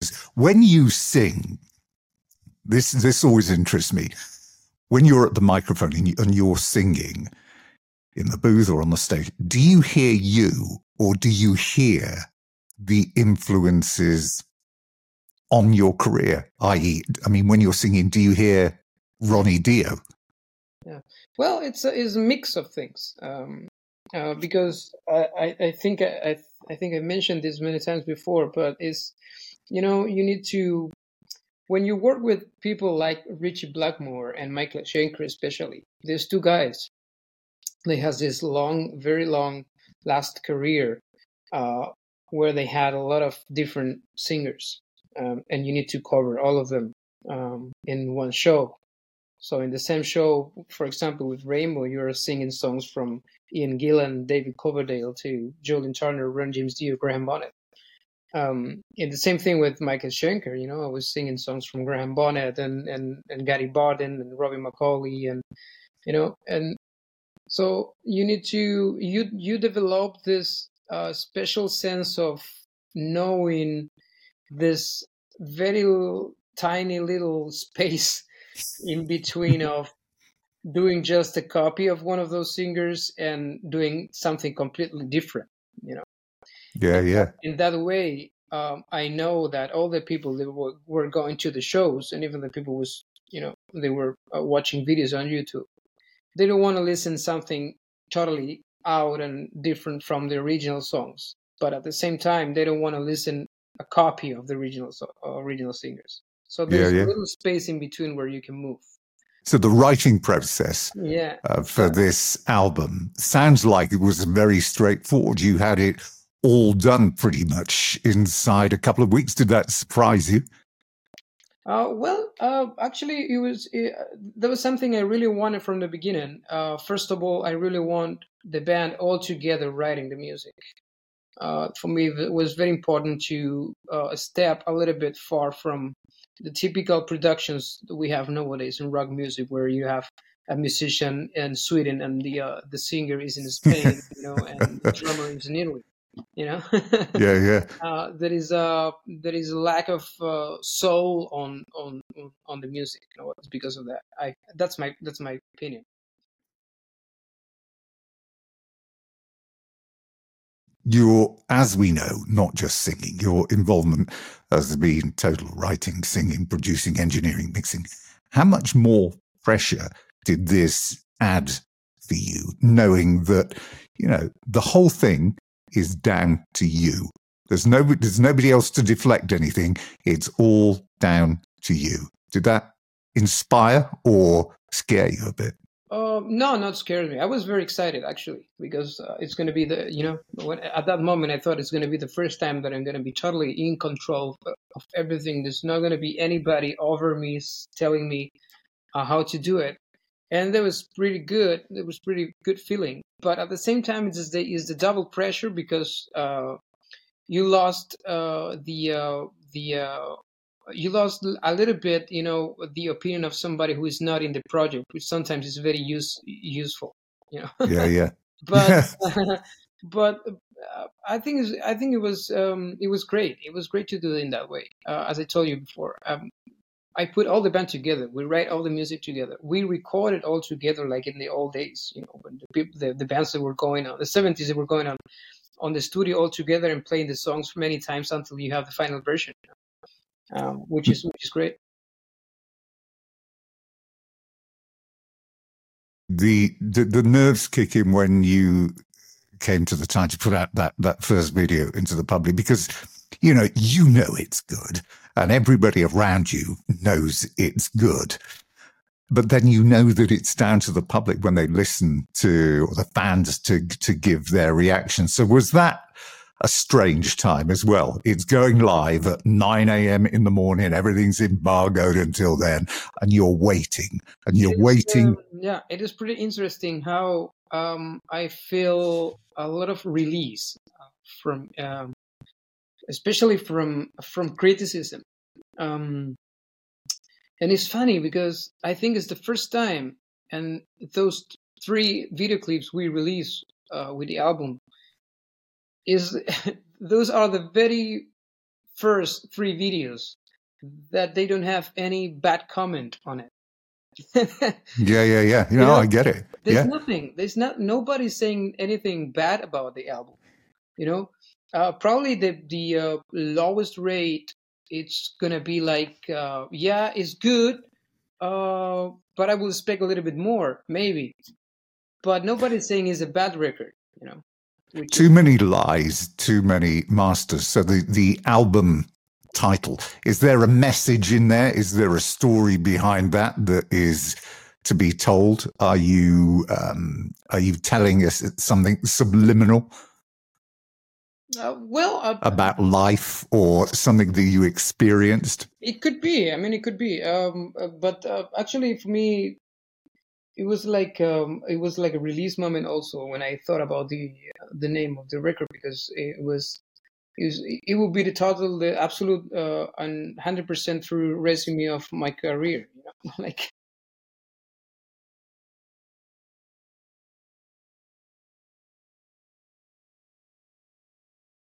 When you sing, this always interests me. When you're at the microphone and you're singing in the booth or on the stage, do you hear you or do you hear the influences on your career? I.e., I mean, when you're singing, do you hear Ronnie Dio? Yeah, well, it's a mix of things. Because I think I mentioned this many times before, but you need to, when you work with people like Richie Blackmore and Michael Schenker, especially, these two guys, they has this very long last career, where they had a lot of different singers, and you need to cover all of them in one show. So in the same show, for example, with Rainbow, you're singing songs from Ian Gillan, David Coverdale, to Julian Turner, Ron James Dio, Graham Bonnet. And the same thing with Michael Schenker. I was singing songs from Graham Bonnet and Gary Barden and Robbie McCauley, and so you need to you develop this special sense of knowing this very tiny little space in between of doing just a copy of one of those singers and doing something completely different. Yeah. In that way, I know that all the people that were going to the shows, and even the people was, they were watching videos on YouTube, they don't want to listen something totally out and different from the original songs, but at the same time, they don't want to listen a copy of the original singers. So there's a little space in between where you can move. So the writing process for this album sounds like it was very straightforward. You had it all done pretty much inside a couple of weeks. Did that surprise you? Actually, there was something I really wanted from the beginning. First of all, I really want the band all together writing the music. For me, it was very important to step a little bit far from the typical productions that we have nowadays in rock music, where you have a musician in Sweden and the singer is in Spain, and the drummer is in Italy. Yeah. There is a lack of soul on the music. It's because of that. That's my opinion. You're, as we know, not just singing. Your involvement has been total writing, singing, producing, engineering, mixing. How much more pressure did this add for you, knowing that, the whole thing is down to you? There's nobody else to deflect anything. It's all down to you. Did that inspire or scare you a bit? No, not scared me. I was very excited, actually, because it's going to be at that moment I thought it's going to be the first time that I'm going to be totally in control of everything. There's not going to be anybody over me telling me how to do it. And that was pretty good. It was pretty good feeling. But at the same time, it's the double pressure, because you lost you lost a little bit, the opinion of somebody who is not in the project, which sometimes is very useful, Yeah. But but I think it was great. It was great to do it in that way. As I told you before, I put all the band together. We write all the music together. We recorded all together, like in the old days, when the bands that were going on, the 70s that were going on the studio all together and playing the songs many times until you have the final version. Which is great. The nerves kick in when you came to the time to put out that first video into the public, because you know it's good and everybody around you knows it's good, but then that it's down to the public when they listen to, or the fans to give their reaction. So was that a strange time as well? It's going live at 9 a.m. in the morning. Everything's embargoed until then, and you're waiting. It is pretty interesting how I feel a lot of release from, especially from criticism. And it's funny because I think it's the first time, and those 3 video clips we released with the album those are the very first 3 videos that they don't have any bad comment on it. Yeah. You know, I get it. there's Yeah. nothing. There's nobody saying anything bad about the album. You know, probably the lowest rate, it's gonna be like, yeah, it's good, but I will expect a little bit more, maybe. But nobody's saying it's a bad record. You know, which Too is many lies, too many masters. So the album title, is there a message in there? Is there a story behind that is to be told? Are you telling us something subliminal well. about life or something that you experienced? It could be. I mean, it could be. But actually, for me, it was like a release moment also when I thought about the name of the record, because it would be the absolute and 100% true resume of my career. You know, like